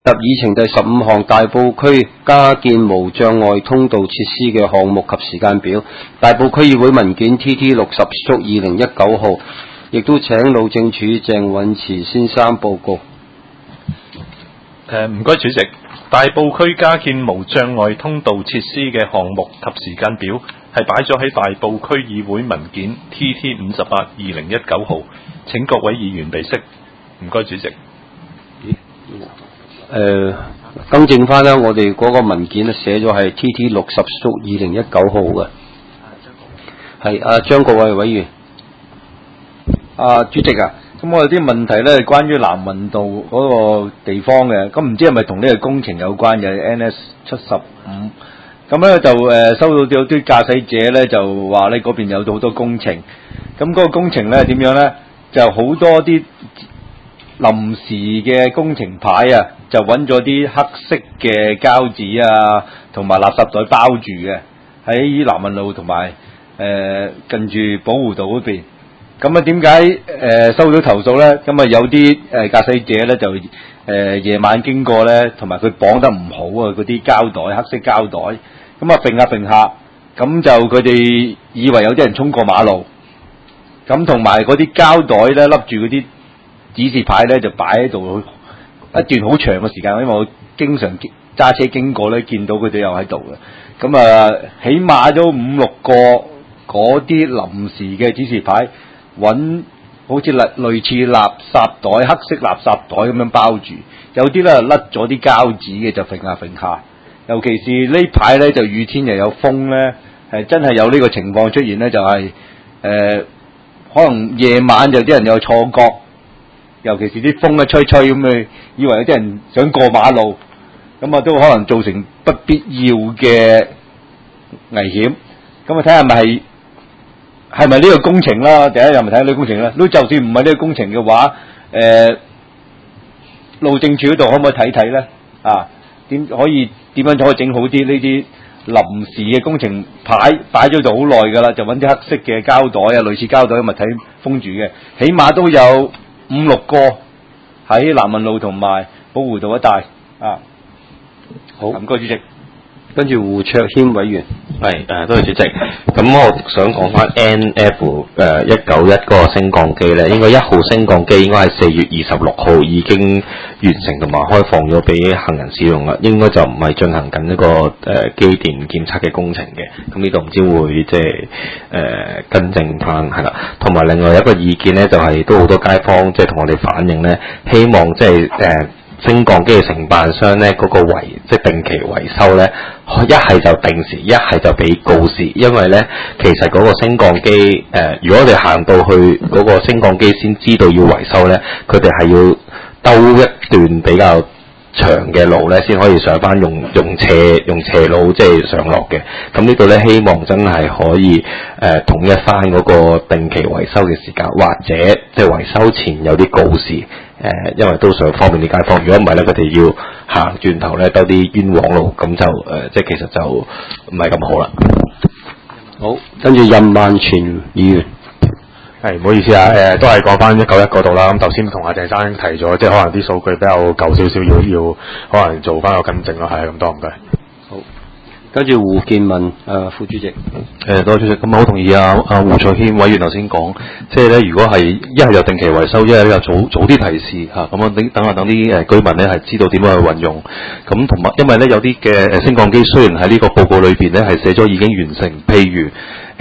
議程第15項大埔區加建無障礙通道設施嘅項目及時間表。大埔區議會文件 TT60/2019 號，亦都請路政署鄭允慈先生報告。 唔該主席，大埔區加建無障礙通道設施嘅項目及時間表係擺咗喺大埔區議會文件 TT58/2019 號，請各位議員備悉。唔該主席。 更正翻啦，我哋嗰個文件咧寫咗係 TT60/2019 號嘅。係張國偉委員。 主席啊，咁我有啲問題咧，關於南運道嗰個地方嘅，咁唔知係咪同呢個工程有關嘅 NS75？咁咧就收到有啲駕駛者咧就話咧嗰邊有好多工程，咁嗰個工程咧點樣咧？就好多啲臨時嘅工程牌啊，就揾咗啲黑色嘅膠紙啊，同埋垃圾袋包住嘅，喺南運路同埋近住寶湖道嗰邊。咁啊點解收到投訴咧？咁啊有啲駕駛者咧就夜晚經過咧，同埋佢綁得唔好啊，嗰啲膠袋黑色膠袋，咁啊揈下，咁就佢哋以為有啲人衝過馬路，咁同埋嗰啲膠袋咧笠住嗰啲指示牌咧就擺喺度一段好長嘅時間，因為我經常揸車經過咧，見到佢哋又喺度嘅。咁啊，起碼都5-6個嗰啲臨時嘅指示牌，揾好似類似垃圾袋、黑色垃圾袋咁樣包住，有啲咧甩咗啲膠紙嘅就揈下。尤其是呢排咧就雨天又有風咧，係真係有呢個情況出現咧，就係可能夜晚就啲人有錯覺。尤其是啲風一吹咁，咪以為有啲人想過馬路，咁啊都可能造成不必要嘅危險。咁啊睇下係咪呢個工程啦？第一又咪睇下呢個工程啦。都就算唔係呢個工程嘅話，路政署嗰度可唔可以睇咧？點樣可以整好啲呢啲臨時嘅工程牌擺咗度好耐㗎啦，就揾啲黑色嘅膠袋啊，類似膠袋咁物體封住嘅，起碼都有5-6個喺南運路同埋寶湖道一帶好，唔該主席。 跟住胡卓軒委員。 多謝主席。咁我想講翻 NF191嗰個升降機咧，應該1號升降機應該係4月26號已經完成同埋開放咗俾行人使用啦，應該就唔係進行緊一個機電檢測嘅工程嘅。咁呢度唔知會即係更正翻係啦。同埋另外一個意見咧，就係都好多街坊即係同我哋反映咧，希望即係升降機嘅承辦商咧嗰個即係定期維修咧，一係就定時，一係就俾告示。因為咧，其實嗰個升降機如果我哋行到去嗰個升降機先知道要維修咧，佢哋係要兜一段比較長嘅路咧，先可以上翻用斜路即係上落嘅。咁呢度咧，希望真係可以統一翻嗰個定期維修嘅時間，或者即係維修前有啲告示。因為都想方便啲街坊，如果唔係咧，佢哋要行轉頭咧，兜啲冤枉路，咁就即係其實就唔係咁好啦。 好，跟住任萬全議員。 唔好意思啊，都係講翻191嗰度啦。咁頭先同阿鄭生提咗，即係可能啲數據比較舊少少，要可能做翻個更正咯。係咁多，唔該。 好。跟住胡建文副主席。 多謝主席。咁好同意胡卓軒委員頭先講，即係咧，如果係一係就定期維修，一係咧就早啲提示嚇，咁樣等啲居民咧係知道點樣去運用。咁同埋因為咧有啲嘅升降機雖然喺呢個報告裏邊咧係寫咗已經完成，譬如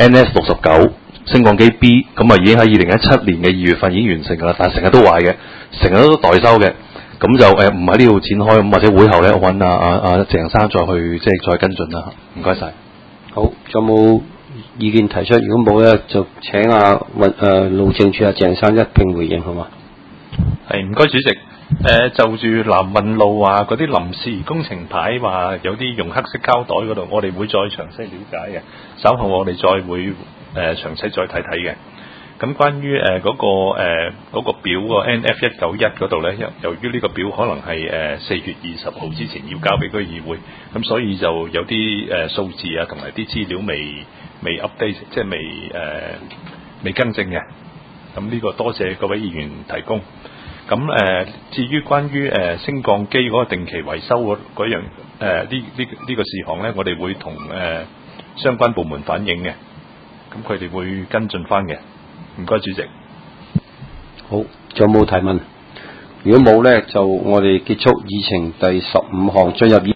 NS69 升降機 B， 咁啊已經喺2017年嘅2月份已經完成㗎啦，但係成日都壞嘅，成日都代收嘅。咁就唔喺呢度展開，咁或者會後咧揾阿鄭生再去即係再跟進啦。唔該晒。 好，仲有冇意見提出？如果冇咧，就請路政署鄭生一併回應，好嘛？ 唔該主席。就住南運路嗰啲臨時工程牌話有啲用黑色膠袋嗰度，我哋會再詳細了解嘅。稍後我哋再會詳細再睇睇嘅。咁關於嗰個表個 NF191嗰度咧，由於呢個表可能係4月20號之前要交俾區議會，咁所以就有啲數字同埋啲資料未 update， 即係未更正嘅。咁呢個多謝各位議員提供。 咁至於關於升降機嗰個定期維修嗰樣呢個事項咧，我哋會同相關部門反映嘅，咁佢哋會跟進翻嘅。唔該，主席。 好，仲有冇提問？如果冇咧，就我哋結束議程第15項，進入